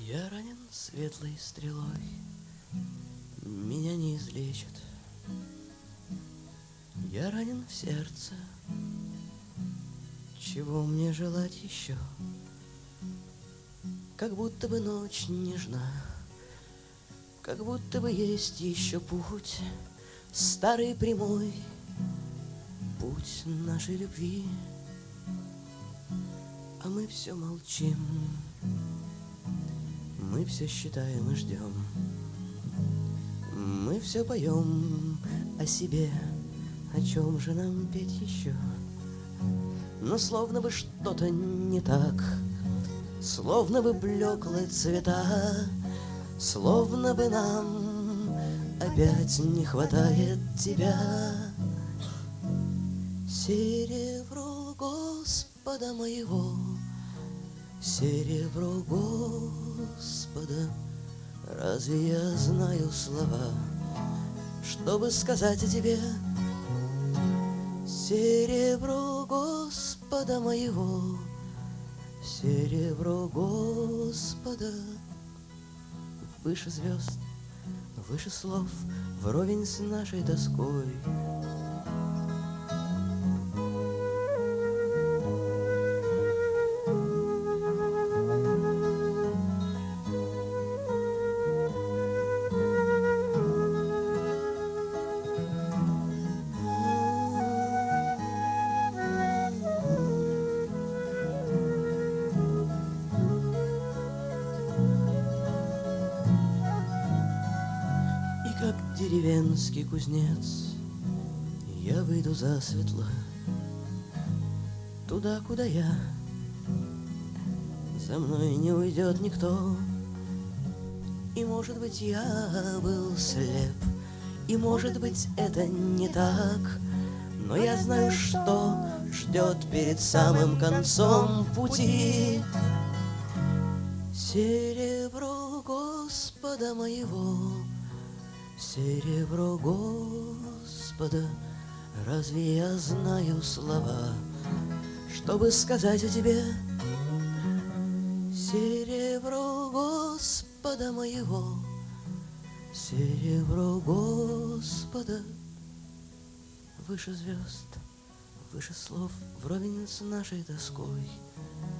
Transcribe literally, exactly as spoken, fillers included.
Я ранен светлой стрелой, меня не излечат. Я ранен в сердце, чего мне желать еще? Как будто бы ночь нежна, как будто бы есть еще путь, старый прямой путь нашей любви. А мы все молчим, мы все считаем и ждем, мы все поем о себе, о чем же нам петь еще? Но словно бы что-то не так, словно бы блеклые цвета, словно бы нам опять не хватает тебя. Серебро Господа моего, серебро Господа, разве я знаю слова, чтобы сказать о тебе? Серебро Господа моего, серебро Господа, выше звезд, выше слов, вровень с нашей тоской. Как деревенский кузнец, я выйду засветло туда, куда я, за мной не уйдет никто. И, может быть, я был слеп, и, может быть, это не так, но я знаю, что ждет перед самым концом пути. Серебро Господа моего, серебро Господа, разве я знаю слова, чтобы сказать о тебе? Серебро Господа моего, серебро Господа, выше звезд, выше слов, вровень с нашей тоской.